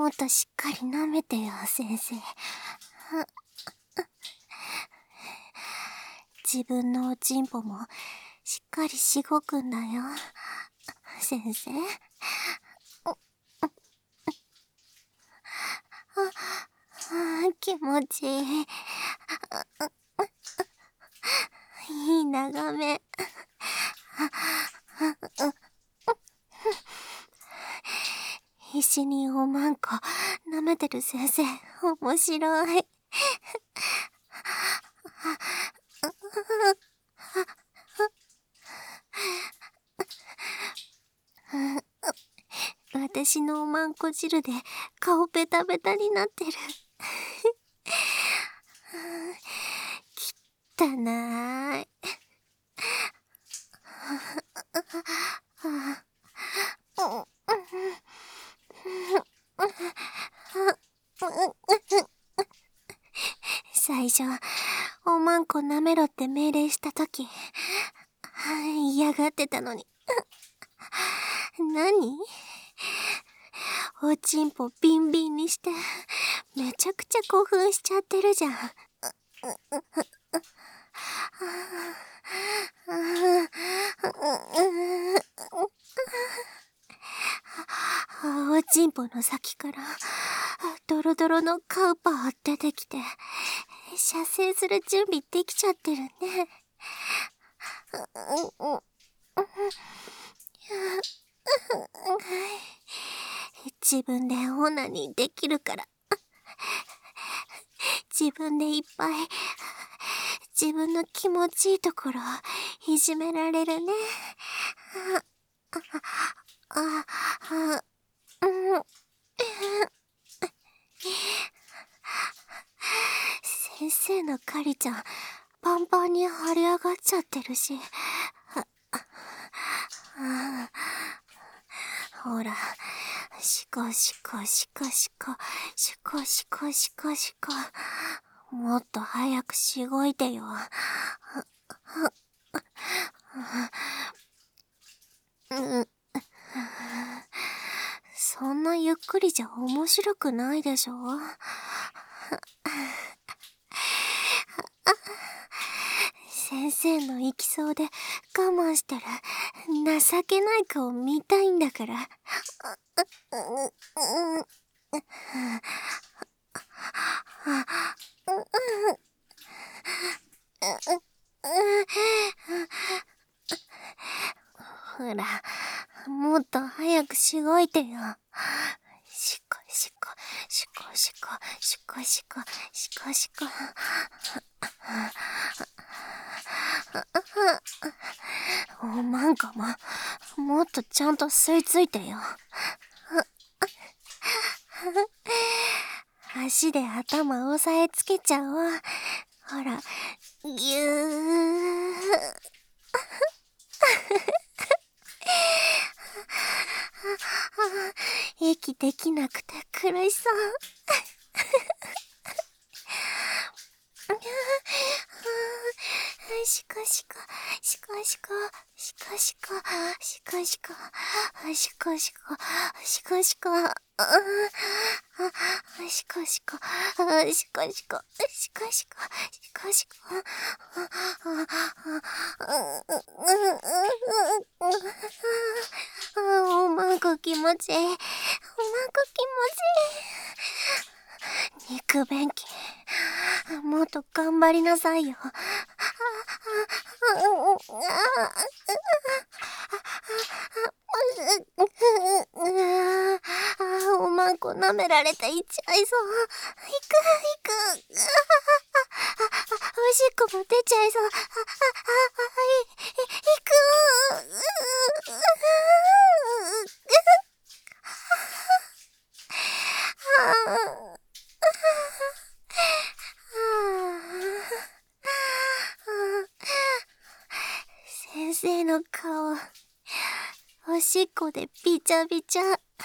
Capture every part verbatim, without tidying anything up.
もっとしっかり舐めてよ、先生。自分のおちんぽもしっかりしごくんだよ、先生。あ、気持ちいい。いい眺め。必死におまんこ舐めてる先生、面白い。私のおまんこ汁で顔ベタベタになってる。汚い。最初、おまんこ舐めろって命令したとき、嫌がってたのに。何？おちんぽビンビンにして、めちゃくちゃ興奮しちゃってるじゃん。おちんぽの先からドロドロのカウパー出てきて、射精する準備できちゃってるね。自分でオナニーできるから、自分でいっぱい自分の気持ちいいところをいじめられるね。あ、あ、うん。先生のカリちゃん、パンパンに腫れ上がっちゃってるし。ほら、シコシコシコシコ、シコシコシコシコ。もっと早くしごいてよ。そんなゆっくりじゃ面白くないでしょ。先生の行きそうで我慢してる情けない顔見たいんだから。ほら、もっと早くしごいてよ。しこしこ、しこしこ、しこしこ、しこしこ。おまんこも、もっとちゃんと吸い付いてよ。足で頭押さえつけちゃおう。ほら、ぎゅー。息できなくて苦しそう。シコシコ、シコシコ、シコシコ、シコシコ、シコシコ、シコシコ、シコシコ、シコシコ、シコシコ、シコシコ。おまんこ気持ちいい。おまんこ気持ちいい。肉便器、もっと頑張りなさいよ。おまんこ舐められていっちゃいそう。いくいく。おしっこも出ちゃいそう。いく。先生の顔、おしっこでびちゃびちゃ。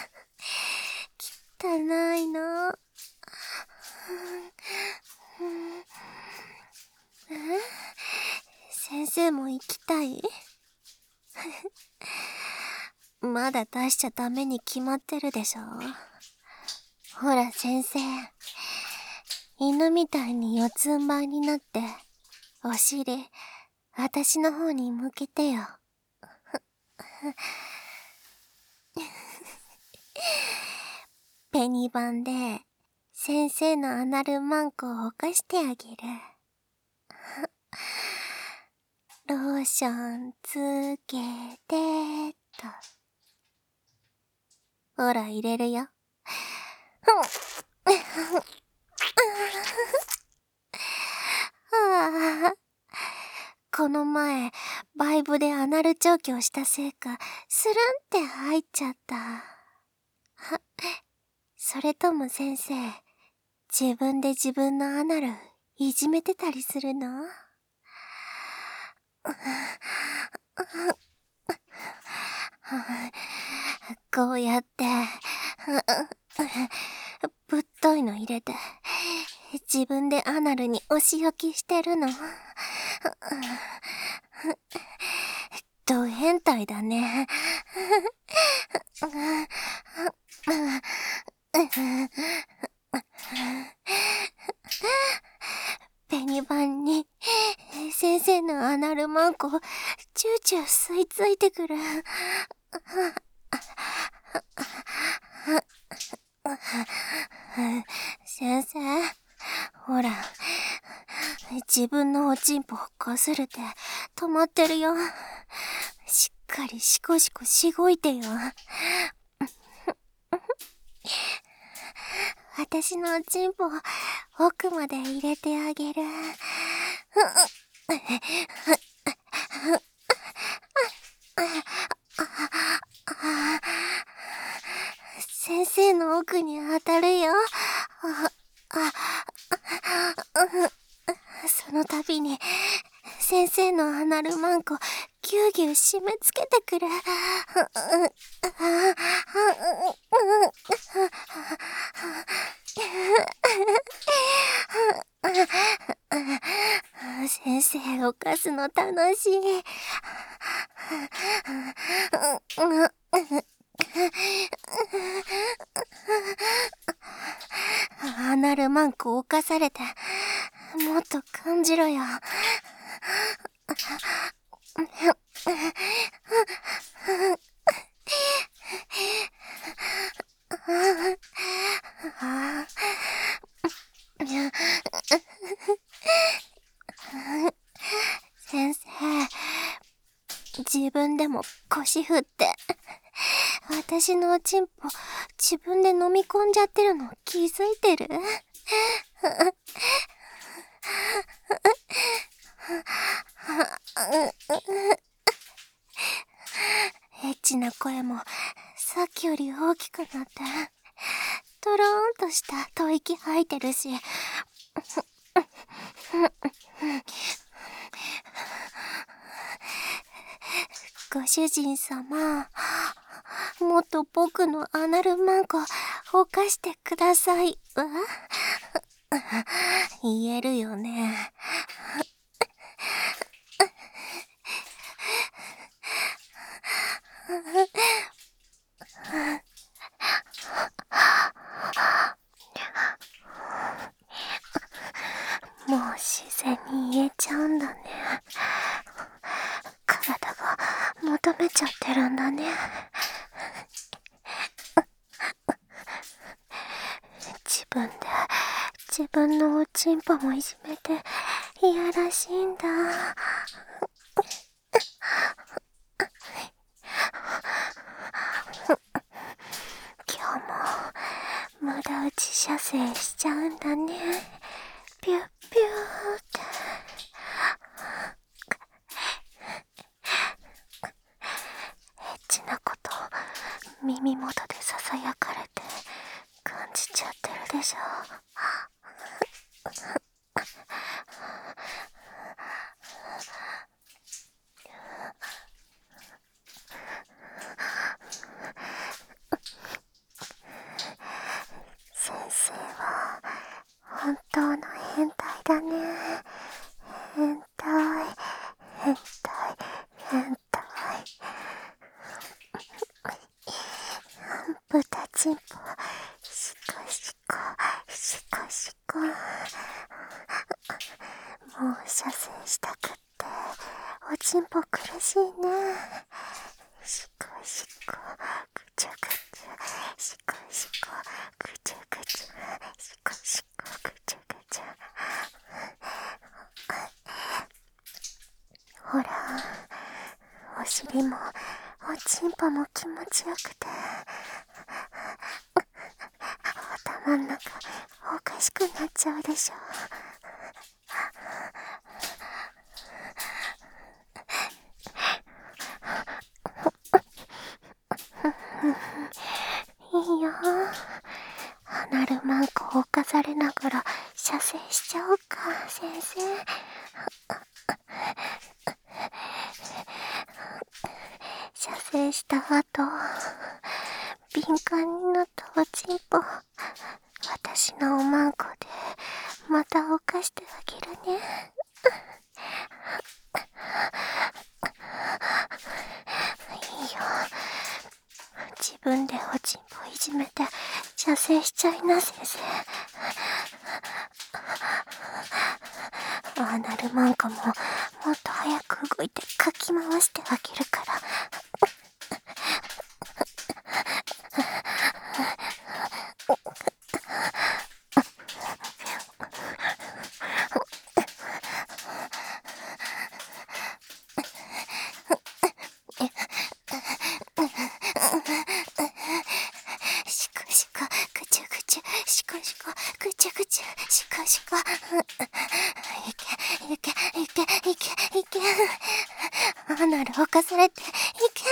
汚いの。先生も行きたい？まだ出しちゃダメに決まってるでしょ。 ほら先生、犬みたいに四つん這いになって、お尻、私の方に向けてよ。ペニバンで、先生のアナルマンコを犯してあげる。ローションつけてと。ほら入れるよ。はあ、この前、バイブでアナル調教したせいか、スルンって入っちゃった。は、それとも先生、自分で自分のアナルいじめてたりするの？こうやって、ぶっといの入れて、自分でアナルにお仕置きしてるの。ド変態だね。ペニバンに先生のアナルマンコチューチュー吸い付いてくる。先生、ほら、自分のおちんぽこするて止まってるよ。しっかりシコシコしごいてよ。私のおちんぽ奥まで入れてあげる。先生の奥に当たるよ。その度に先生のアナルマンコぎゅうぎゅう締め付けてくる。先生犯すの楽しい。アナルマンコ犯されて、もっと感じろよ。先生、自分でも腰振って、私のおちんぽ自分で飲み込んじゃってるの気づいてる？エッチな声もさっきより大きくなって、トローンとした吐息吐いてるし、ご主人様、もっと僕のアナルマンコ犯してくださいわ。言えるよね。もう自然に言えちゃうんだね。体が求めちゃってるんだね。自分で自分のおちんぽもいじめていやらしいんだ。今日も無駄打ち射精しちゃうんだね。ピュッピューって。エッチなこと耳元でささやかれて感じちゃってるでしょ。先生は本当の変態だね。変態、変態、変態。豚チンポ、しこしおちんぽ苦しいね。しこしこ、ぐちゃぐちゃ、しこしこ、ぐちゃぐちゃ、しこしこ、ぐちゃぐちゃ。ほら、お尻もおちんぽも気持ちよくて、頭ん中おかしくなっちゃうでしょ。いいよ。アナルマンコを犯されながら射精しちゃおうか、先生。射精した後、敏感になったおちんぽ、私のおまんこでまた犯してあげるね。いいよ。自分でおちんぽいじめて射精しちゃいな、先生。アナルマンコももっと早く動いてかき回してあげるから。しこしこ、ぐちゃぐちゃ、しこしこ、ぐちゃぐちゃ、しこしこ。いけ、いけ、いけ、いけ、いけ。アナル犯されて、いけ。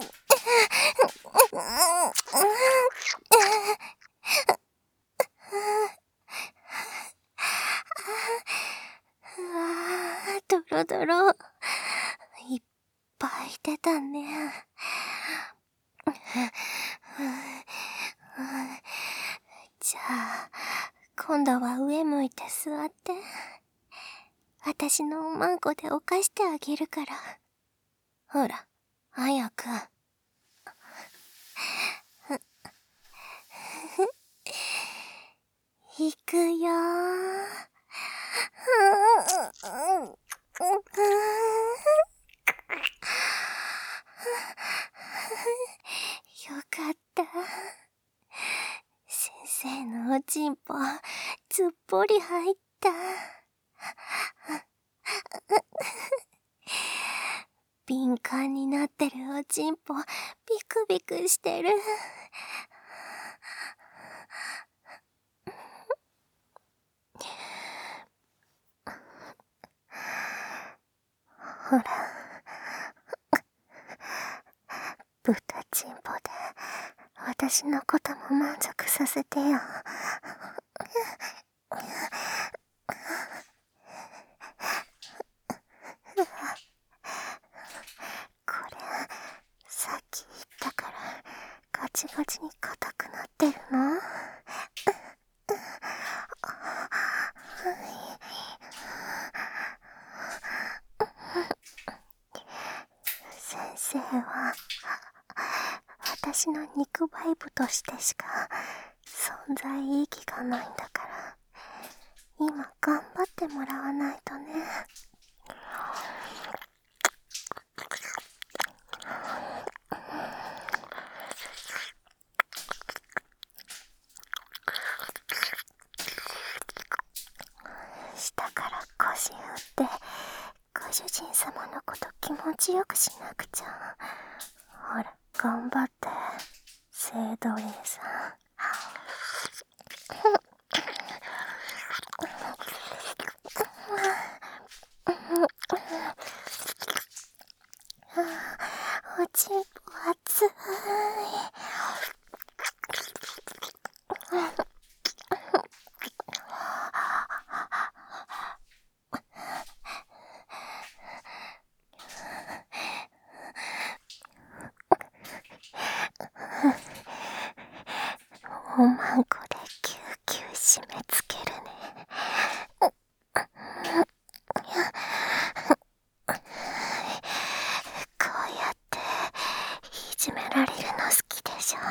うわー、ドロドロ。いっぱい出たね。じゃあ、今度は上向いて座って。私のおまんこで犯してあげるから。ほら、早く。いくよー。よかった。先生のおちんぽ、ずっぽり入った。敏感になってるおちんぽ、ビクビクしてる。ほら、豚ちんぽで私のことも満足させてよ。これ、さっき言ったからガチガチに硬くなってるの？先生は私の肉バイブとしてしか存在意義がないんだから、今頑張ってもらわないとね。下から腰振ってご主人様のこと気持ちよくしなくちゃ。ほら、頑張って、聖奴霊さん。おちんぽ熱い。おまんこでキューキュー締め付けるね。こうやっていじめられるの好きでしょ。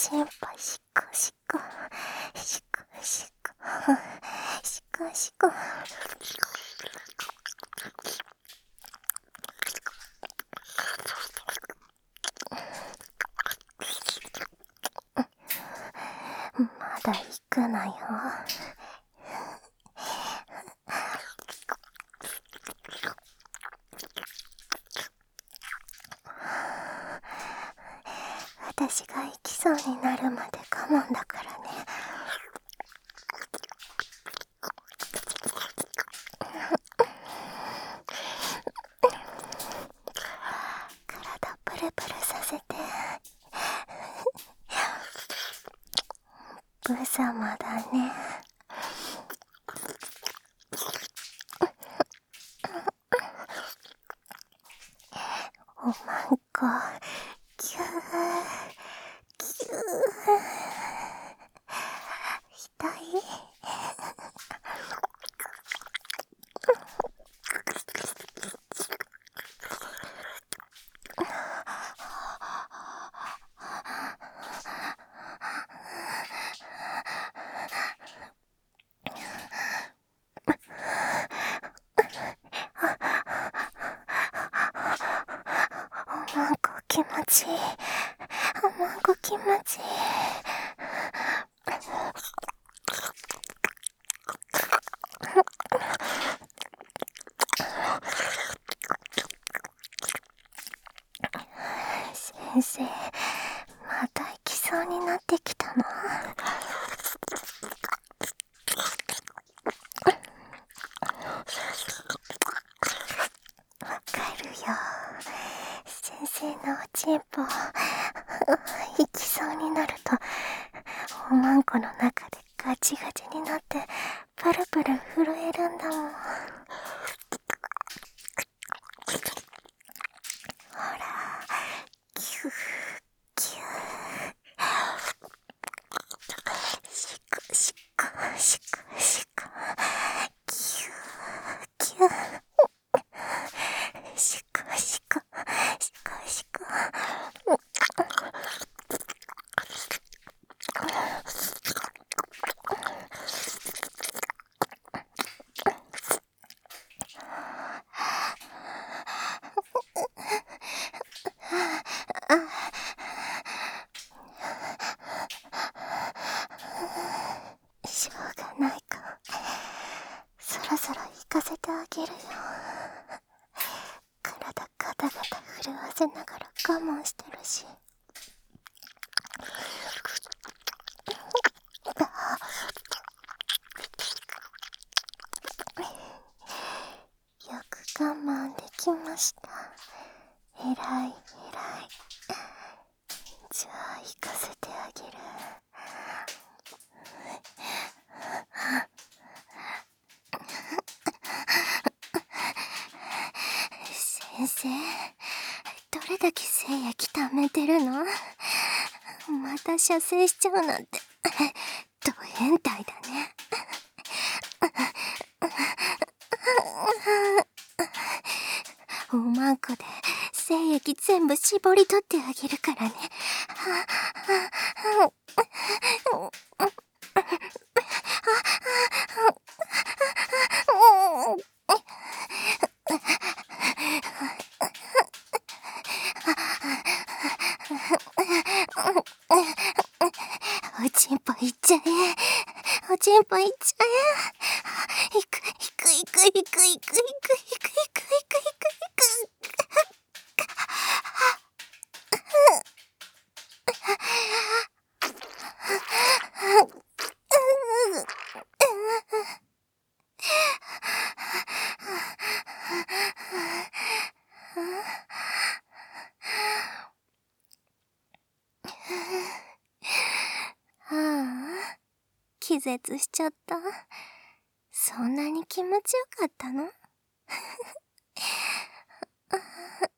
ちんぽしこしこしこしこしこしこ。まだ行くのよ。私が行きそうになるまで我慢だからね。体プルプルさせて。ブサマだね。おまんこキューキュー。痛い？おまんこ気持ちいい。おまんこ気持ちいい。先生、また行きそうになってきたの？わかるよ。先生のおちんぽ行きそうになるとおまんこの中でガチガチになってプルプル震えるんだもん。ほら、キューキュー、シコシコシコシコ、キューキュー、シコシコシコシコ。しょうがないか。そろそろ行かせてあげるよ。体ガタガタ震わせながら我慢してるし。よく我慢できました。えらいえらい。じゃあ行かせてあげる。先生、どれだけ精液溜めてるの？また射精しちゃうなんてド変態だね。おまんこで精液全部絞り取ってあげるからね。おちんぽいっちゃえ。おちんぽいっちゃえ。いくいくいくいくいくいくいくいくいくいくいく。ああ、気絶しちゃった。そんなに気持ちよかったの？